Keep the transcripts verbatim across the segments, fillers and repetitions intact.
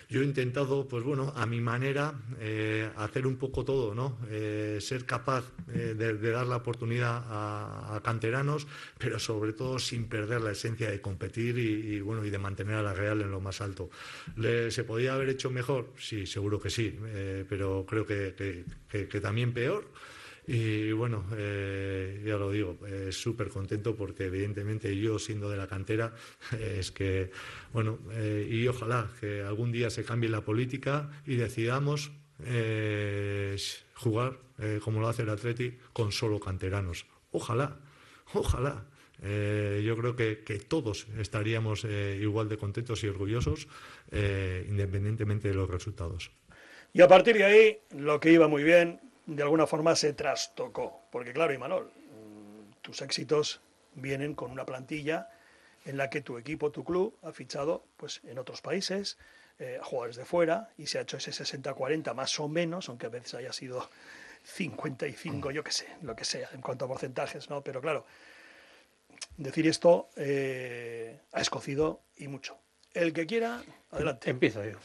yo he intentado, pues bueno, a mi manera, eh, hacer un poco todo, ¿no? Eh, ser capaz eh, de, de dar la oportunidad a, a canteranos, pero sobre todo sin perder la esencia de competir y, y bueno, y de mantener a la Real en lo más alto. ¿Le, ¿Se podía haber hecho mejor? Sí, seguro que sí, eh, pero creo que, que, que, que también peor. Y bueno, eh, ya lo digo, eh, súper contento porque evidentemente yo siendo de la cantera, eh, es que, bueno, eh, y ojalá que algún día se cambie la política y decidamos eh, jugar, eh, como lo hace el Atleti, con solo canteranos. Ojalá, ojalá. Eh, yo creo que, que todos estaríamos eh, igual de contentos y orgullosos, eh, independientemente de los resultados. Y a partir de ahí, lo que iba muy bien, de alguna forma se trastocó. Porque claro, Imanol, tus éxitos vienen con una plantilla en la que tu equipo, tu club, ha fichado pues, en otros países, eh, jugadores de fuera, y se ha hecho ese sesenta cuarenta más o menos, aunque a veces haya sido cincuenta y cinco, yo qué sé, lo que sea, en cuanto a porcentajes, ¿no? Pero claro, decir esto eh, ha escocido y mucho. El que quiera, adelante. Empiezo yo.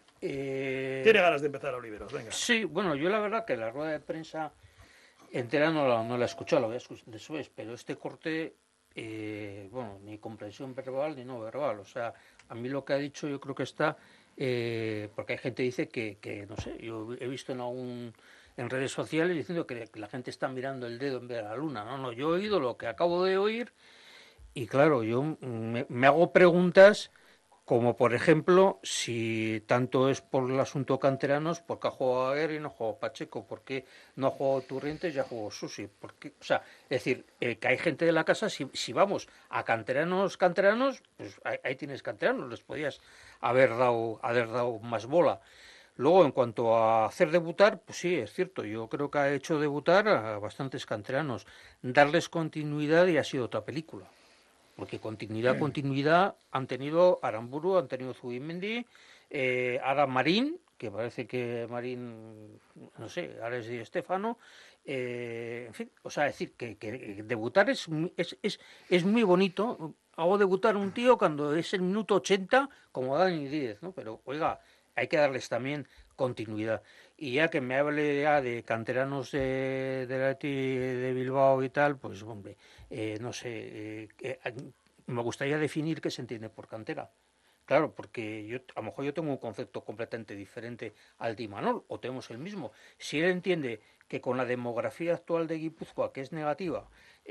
Eh, Tiene ganas de empezar a Oliveros, venga. sí, bueno, yo la verdad que la rueda de prensa entera no la, no la he escuchado, la voy a escuchar después, pero este corte, eh, bueno, ni comprensión verbal ni no verbal, o sea, a mí lo que ha dicho yo creo que está, eh, porque hay gente que dice que, que, no sé, yo he visto en algún en redes sociales diciendo que la gente está mirando el dedo en vez de la luna, no, no, yo he oído lo que acabo de oír y claro, yo me, me hago preguntas como por ejemplo, si tanto es por el asunto canteranos, ¿por qué ha jugado Aguirre y no ha jugado Pacheco? ¿Por qué no ha jugado Turrientes y ha jugado Susi? ¿Por qué? O sea, es decir, eh, que hay gente de la casa, si, si vamos a canteranos, canteranos, pues ahí, ahí tienes canteranos, les podías haber dado, haber dado más bola. Luego, en cuanto a hacer debutar, pues sí, es cierto, yo creo que ha hecho debutar a bastantes canteranos. Darles continuidad y ha sido otra película. Porque continuidad, continuidad han tenido Aramburu, han tenido Zubimendi, eh, ahora Marín, que parece que Marín, no sé, ahora es Di Stéfano, eh, en fin, o sea, decir que, que debutar es, es, es, es muy bonito. Hago debutar un tío cuando es el minuto ochenta, como Dani Díez, ¿no? Pero, oiga, hay que darles también continuidad. Y ya que me hable ya de canteranos de, de, la, de Bilbao y tal, pues hombre, eh, no sé, eh, eh, me gustaría definir qué se entiende por cantera. Claro, porque yo, a lo mejor yo tengo un concepto completamente diferente al de Imanol, o tenemos el mismo. Si él entiende que con la demografía actual de Guipúzcoa, que es negativa,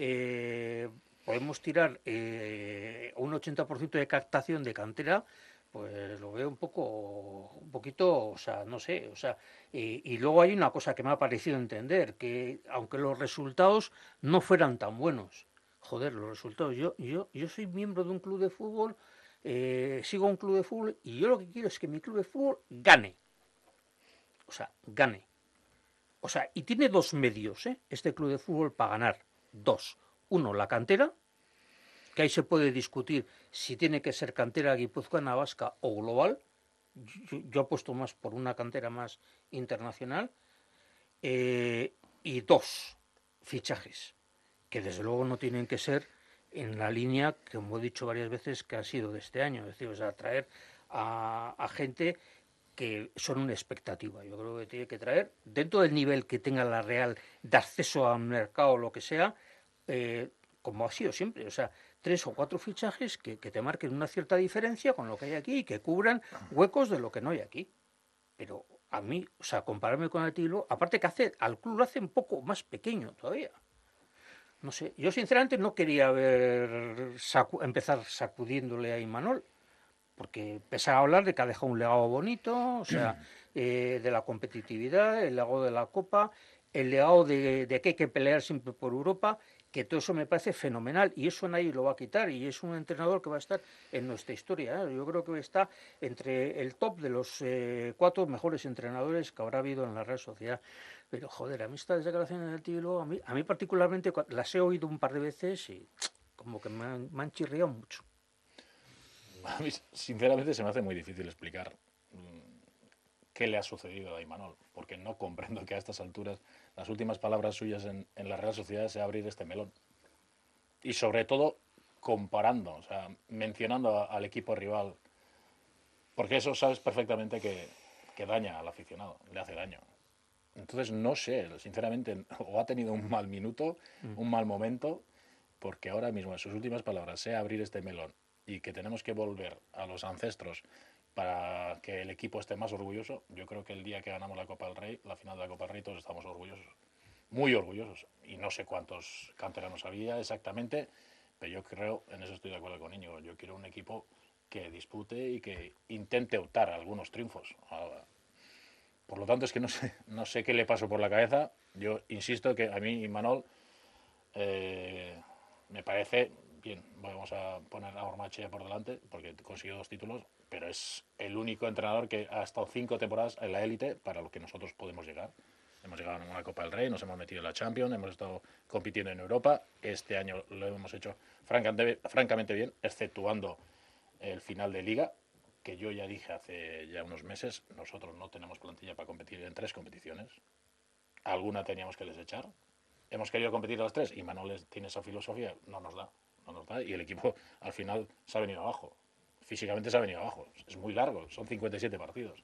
eh, podemos tirar eh, un ochenta por ciento de captación de cantera, pues lo veo un poco, un poquito, o sea, no sé, o sea, y, y luego hay una cosa que me ha parecido entender, que aunque los resultados no fueran tan buenos, joder, los resultados, yo, yo, yo soy miembro de un club de fútbol, eh, sigo un club de fútbol y yo lo que quiero es que mi club de fútbol gane, o sea, gane, o sea, y tiene dos medios, ¿eh? Este club de fútbol para ganar, dos, uno, la cantera, que ahí se puede discutir si tiene que ser cantera guipuzcoana, vasca o global. Yo, yo apuesto más por una cantera más internacional. Eh, y dos, fichajes, que desde luego no tienen que ser en la línea, que como he dicho varias veces, que ha sido de este año. Es decir, o sea, traer a, a gente que son una expectativa. Yo creo que tiene que traer, dentro del nivel que tenga la Real de acceso al mercado o lo que sea, eh, como ha sido siempre, o sea, tres o cuatro fichajes que, que te marquen una cierta diferencia con lo que hay aquí y que cubran huecos de lo que no hay aquí. Pero a mí, o sea, compararme con el Tilo, aparte que hace, al club lo hace un poco más pequeño todavía. No sé, yo sinceramente no quería ver sacu empezar sacudiéndole a Imanol, porque empezar a hablar de que ha dejado un legado bonito, o sea, eh, de la competitividad, el legado de la Copa, el legado de, de que hay que pelear siempre por Europa, que todo eso me parece fenomenal y eso nadie lo va a quitar y es un entrenador que va a estar en nuestra historia. ¿eh? Yo creo que está entre el top de los eh, cuatro mejores entrenadores que habrá habido en la Real Sociedad. Pero joder, a mí estas declaraciones del tío, a mí, a mí particularmente las he oído un par de veces y como que me han, me han chirriado mucho. A mí, sinceramente, se me hace muy difícil explicar qué le ha sucedido a Imanol, porque no comprendo que a estas alturas las últimas palabras suyas en, en la Real Sociedad sea abrir este melón. Y sobre todo comparando, o sea, mencionando a, al equipo rival Porque eso sabes perfectamente que, que daña al aficionado, le hace daño. Entonces no sé, sinceramente, o ha tenido un mal minuto, un mal momento, porque ahora mismo en sus últimas palabras sea abrir este melón y que tenemos que volver a los ancestros para que el equipo esté más orgulloso. Yo creo que el día que ganamos la Copa del Rey, la final de la Copa del Rey, todos estamos orgullosos, muy orgullosos. Y no sé cuántos canteranos había exactamente, pero yo creo, en eso estoy de acuerdo con Íñigo, yo quiero un equipo que dispute y que intente optar a algunos triunfos. Por lo tanto, es que no sé, no sé qué le pasó por la cabeza. Yo insisto que a mí, Imanol, eh, me parece bien. Vamos a poner a Ormaechea por delante, porque consiguió dos títulos, pero es el único entrenador que ha estado cinco temporadas en la élite para lo que nosotros podemos llegar. Hemos llegado a una Copa del Rey, nos hemos metido en la Champions, hemos estado compitiendo en Europa. Este año lo hemos hecho francamente, francamente bien, exceptuando el final de Liga, que yo ya dije hace ya unos meses, nosotros no tenemos plantilla para competir en tres competiciones. Alguna teníamos que desechar. Hemos querido competir a las tres y Imanol tiene esa filosofía, no nos da, no nos da. Y el equipo al final se ha venido abajo. Físicamente se ha venido abajo. Es muy largo, son cincuenta y siete partidos.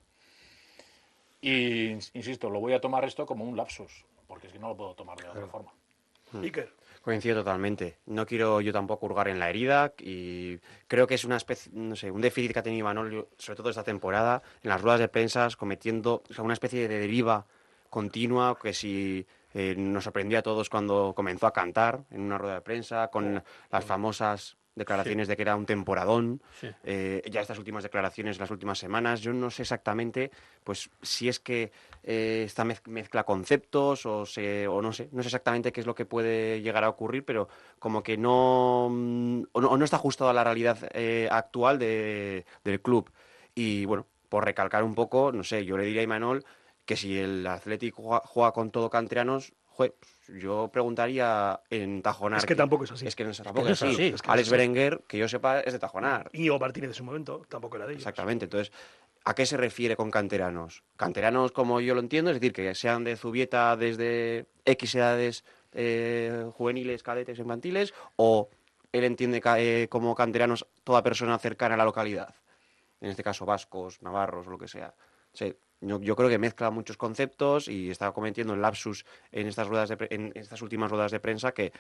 Y, insisto, lo voy a tomar esto como un lapsus, porque es que no lo puedo tomar de otra forma. Iker. Coincido totalmente. No quiero yo tampoco hurgar en la herida y creo que es una especie, no sé, un déficit que ha tenido Imanol, sobre todo esta temporada, en las ruedas de prensa, cometiendo, o sea, una especie de deriva continua que si eh, nos sorprendió a todos cuando comenzó a cantar en una rueda de prensa, con oh, las oh. famosas declaraciones sí. de que era un temporadón, sí. eh, ya estas últimas declaraciones, las últimas semanas, yo no sé exactamente pues si es que eh, esta mez- mezcla conceptos o, se, o no sé, no sé exactamente qué es lo que puede llegar a ocurrir, pero como que no, o no, o no está ajustado a la realidad eh, actual de, del club. Y bueno, por recalcar un poco, no sé, yo le diría a Imanol que si el Atlético juega, juega con todo canteranos, joder, yo preguntaría en Tajonar. Es que tampoco es así. Es que no, tampoco es, es así. Es que Alex es Berenguer, que yo sepa, es de Tajonar. Y Íñigo Martínez en su momento tampoco era de ellos. Exactamente. Entonces, ¿a qué se refiere con canteranos? Canteranos, como yo lo entiendo, es decir, que sean de Zubieta desde X edades eh, juveniles, cadetes, infantiles, o él entiende eh, como canteranos toda persona cercana a la localidad. En este caso, vascos, navarros, o lo que sea. Sí. Yo, yo creo que mezcla muchos conceptos y está cometiendo el lapsus en estas ruedas de, en estas últimas ruedas de prensa que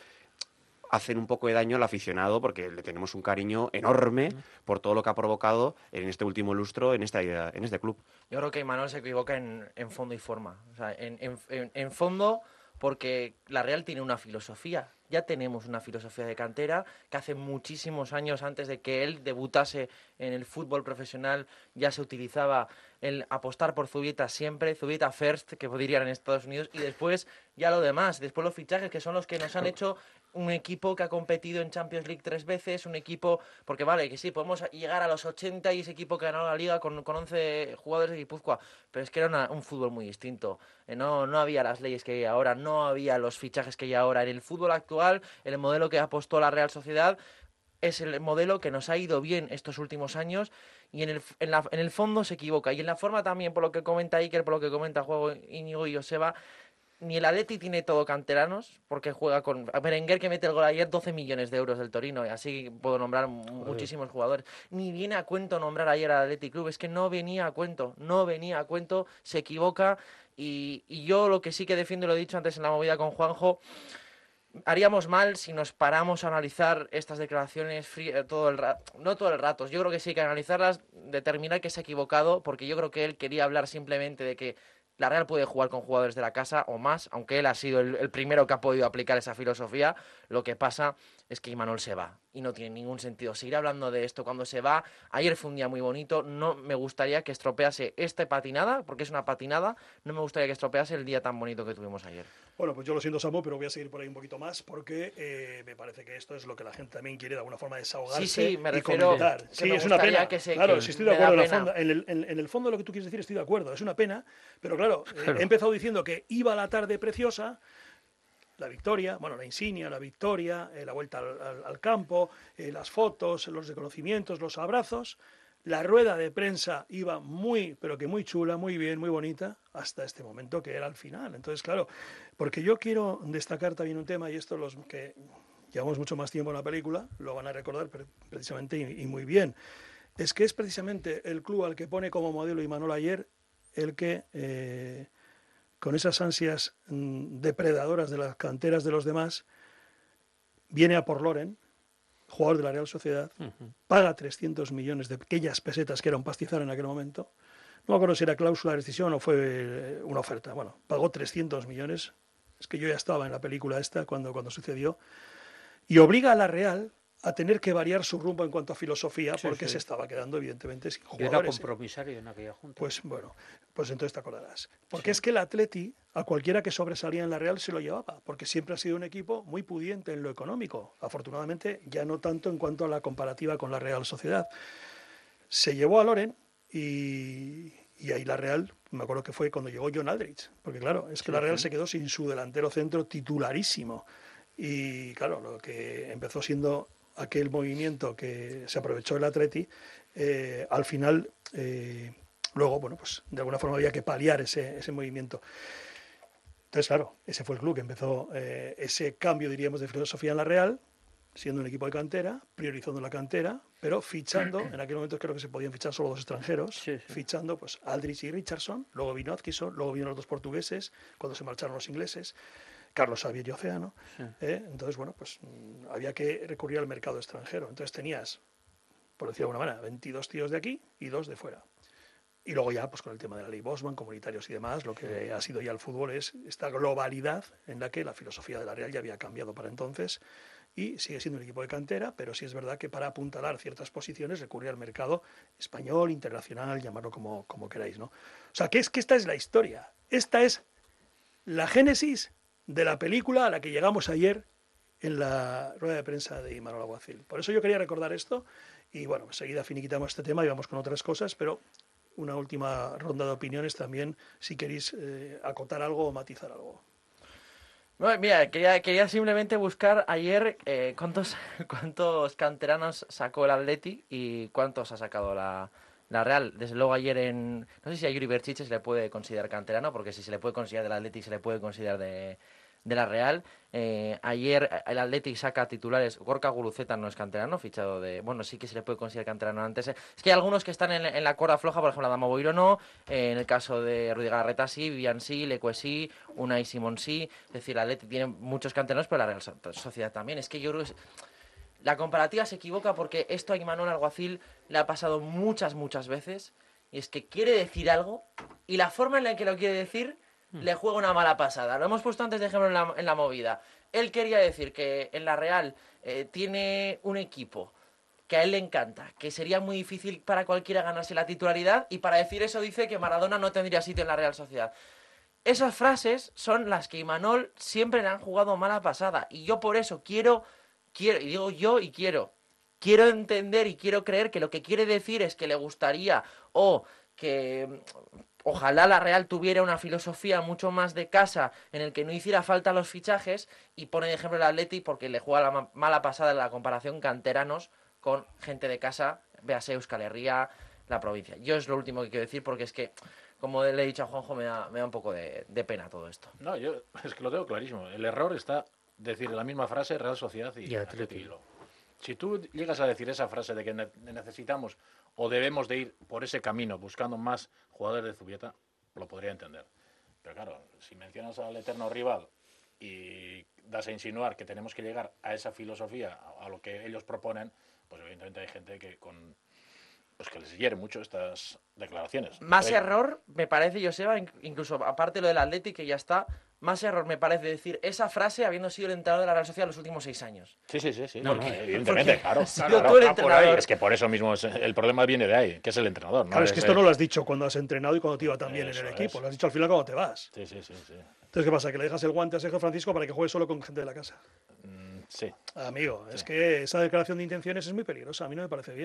hacen un poco de daño al aficionado porque le tenemos un cariño enorme por todo lo que ha provocado en este último lustro en, esta, en este club. Yo creo que Imanol se equivoca en, en fondo y forma. O sea, en, en, en fondo porque la Real tiene una filosofía. Ya tenemos una filosofía de cantera que hace muchísimos años, antes de que él debutase en el fútbol profesional, ya se utilizaba el apostar por Zubieta siempre, Zubieta first, que dirían en Estados Unidos, y después ya lo demás, después los fichajes, que son los que nos han hecho un equipo que ha competido en Champions League tres veces, un equipo, porque vale, que sí, podemos llegar a los ochenta y ese equipo que ganó la Liga con, con once jugadores de Guipúzcoa, pero es que era una, un fútbol muy distinto. Eh, no, no había las leyes que hay ahora, no había los fichajes que hay ahora. En el fútbol actual, el modelo que apostó la Real Sociedad es el modelo que nos ha ido bien estos últimos años y en el, en, la, en el fondo se equivoca. Y en la forma también, por lo que comenta Iker, por lo que comenta Juego Íñigo y Joseba, ni el Atleti tiene todo canteranos, porque juega con Berenguer, que mete el gol ayer, doce millones de euros del Torino, y así puedo nombrar Joder. muchísimos jugadores. Ni viene a cuento nombrar ayer al Athletic Club, es que no venía a cuento, no venía a cuento, se equivoca, y, y yo lo que sí que defiendo, lo he dicho antes en la movida con Juanjo, haríamos mal si nos paramos a analizar estas declaraciones frío, todo el rato, no todo el rato, yo creo que sí hay que analizarlas, determinar que se ha equivocado, porque yo creo que él quería hablar simplemente de que la Real puede jugar con jugadores de la casa o más, aunque él ha sido el, el primero que ha podido aplicar esa filosofía. Lo que pasa es que Imanol se va y no tiene ningún sentido seguir hablando de esto cuando se va. Ayer fue un día muy bonito, no me gustaría que estropease esta patinada, porque es una patinada, no me gustaría que estropease el día tan bonito que tuvimos ayer. Bueno, pues yo lo siento, Samu, pero voy a seguir por ahí un poquito más porque eh, me parece que esto es lo que la gente también quiere de alguna forma desahogarse sí, sí, me y refiero comentar. Que sí, me es una pena. Que se, claro, que sí estoy de acuerdo en, la fonda, pena. en, el, en, en el fondo de lo que tú quieres decir estoy de acuerdo, es una pena, pero claro, claro. Eh, he empezado diciendo que iba la tarde preciosa, la victoria, bueno, la insignia, la victoria, eh, la vuelta al, al, al campo, eh, las fotos, los reconocimientos, los abrazos. La rueda de prensa iba muy, pero que muy chula, muy bien, muy bonita, hasta este momento que era el final. Entonces, claro, porque yo quiero destacar también un tema, y esto los que llevamos mucho más tiempo en la película, lo van a recordar precisamente y, y muy bien. es que es precisamente el club al que pone como modelo Imanol Ayer el que, eh, con esas ansias mm, depredadoras de las canteras de los demás, viene a por Loren, jugador de la Real Sociedad, uh-huh. paga trescientos millones de aquellas pesetas que era un pastizal en aquel momento. No me acuerdo si era cláusula de rescisión o fue una oferta. Bueno, pagó trescientos millones. Es que yo ya estaba en la película esta cuando, cuando sucedió. Y obliga a la Real a tener que variar su rumbo en cuanto a filosofía, sí, porque sí. se estaba quedando, evidentemente, sin jugadores. Yo era compromisario en aquella junta. Pues bueno, pues entonces te acordarás. Porque sí. es que el Atleti, a cualquiera que sobresalía en la Real, se lo llevaba, porque siempre ha sido un equipo muy pudiente en lo económico. Afortunadamente, ya no tanto en cuanto a la comparativa con la Real Sociedad. Se llevó a Loren y, y ahí la Real, me acuerdo que fue cuando llegó John Aldrich, porque claro, es que sí, la Real sí. se quedó sin su delantero centro titularísimo. Y claro, lo que empezó siendo aquel movimiento que se aprovechó el Atleti, eh, al final, eh, luego, bueno, pues de alguna forma había que paliar ese, ese movimiento. Entonces, claro, ese fue el club que empezó eh, ese cambio, diríamos, de filosofía en la Real, siendo un equipo de cantera, priorizando la cantera, pero fichando, en aquel momento creo que se podían fichar solo dos extranjeros, sí, sí. fichando pues Aldrich y Richardson, luego vino Atkinson, luego vinieron los dos portugueses, cuando se marcharon los ingleses, Carlos Xavier y Océano. Sí. ¿eh? Entonces, bueno, pues había que recurrir al mercado extranjero. Entonces tenías, por decirlo de alguna manera, veintidós tíos de aquí y dos de fuera. Y luego ya, pues con el tema de la ley Bosman, comunitarios y demás, lo que ha sido ya el fútbol es esta globalidad en la que la filosofía de la Real ya había cambiado para entonces y sigue siendo un equipo de cantera, pero sí es verdad que para apuntalar ciertas posiciones recurría al mercado español, internacional, llamarlo como, como queráis, ¿no? O sea, que es que esta es la historia. Esta es la génesis de la película a la que llegamos ayer en la rueda de prensa de Imanol Alguacil. Por eso yo quería recordar esto y bueno, enseguida finiquitamos este tema y vamos con otras cosas, pero una última ronda de opiniones también, si queréis eh, acotar algo o matizar algo. Bueno, mira, quería, quería simplemente buscar ayer eh, cuántos, cuántos canteranos sacó el Atleti y cuántos ha sacado la, la Real. Desde luego ayer en... No sé si a Yuri Berchiche se le puede considerar canterano, porque si se le puede considerar del Atleti, se le puede considerar de, de la Real. Eh, ayer el Atleti saca titulares. Gorka Guruceta no es canterano, fichado de... Bueno, sí que se le puede considerar canterano antes. Es que hay algunos que están en, en la cuerda floja, por ejemplo, Adama Boiro no. Eh, en el caso de Rudy Galarreta sí, Vivian sí, Leque sí, Unai Simón sí. Es decir, el Atleti tiene muchos canteranos, pero la Real Sociedad también. Es que yo creo que... Es... La comparativa se equivoca porque esto a Imanol Alguacil le ha pasado muchas, muchas veces. Y es que quiere decir algo y la forma en la que lo quiere decir le juega una mala pasada. Lo hemos puesto antes de ejemplo en la, en la movida. Él quería decir que en la Real eh, tiene un equipo que a él le encanta, que sería muy difícil para cualquiera ganarse la titularidad, y para decir eso dice que Maradona no tendría sitio en la Real Sociedad. Esas frases son las que Imanol siempre le han jugado mala pasada. Y yo por eso quiero... Quiero, y digo yo y quiero, quiero entender y quiero creer que lo que quiere decir es que le gustaría o que ojalá la Real tuviera una filosofía mucho más de casa en el que no hiciera falta los fichajes, y pone de ejemplo el Atleti porque le juega la mala pasada en la comparación canteranos con gente de casa, véase Euskal Herria, la provincia. Yo es lo último que quiero decir porque es que, como le he dicho a Juanjo, me da, me da un poco de, de pena todo esto. No, yo es que lo tengo clarísimo. El error está... decir la misma frase Real Sociedad y, y Atleti. Si tú llegas a decir esa frase de que ne necesitamos o debemos de ir por ese camino buscando más jugadores de Zubieta, lo podría entender. Pero claro, si mencionas al eterno rival y das a insinuar que tenemos que llegar a esa filosofía, a, a lo que ellos proponen, pues evidentemente hay gente que con pues que les hiere mucho estas declaraciones. Más Pero, error, me parece, Joseba, incluso aparte de lo del Atleti, que ya está, más error me parece decir esa frase habiendo sido el entrenador de la Real Sociedad los últimos seis años. Sí, sí, sí, sí. No, no, evidentemente, claro. claro, tú el entrenador. Es que por eso mismo es, el problema viene de ahí, que es el entrenador. ¿no? Claro, es que es esto el... no lo has dicho cuando has entrenado y cuando te iba también eso en el equipo. Es. Lo has dicho al final cuando te vas. Sí, sí, sí, sí. Entonces, ¿qué pasa? ¿Que le dejas el guante a Sergio Francisco para que juegue solo con gente de la casa? Mm, sí. Amigo, sí. es que esa declaración de intenciones es muy peligrosa. A mí no me parece bien.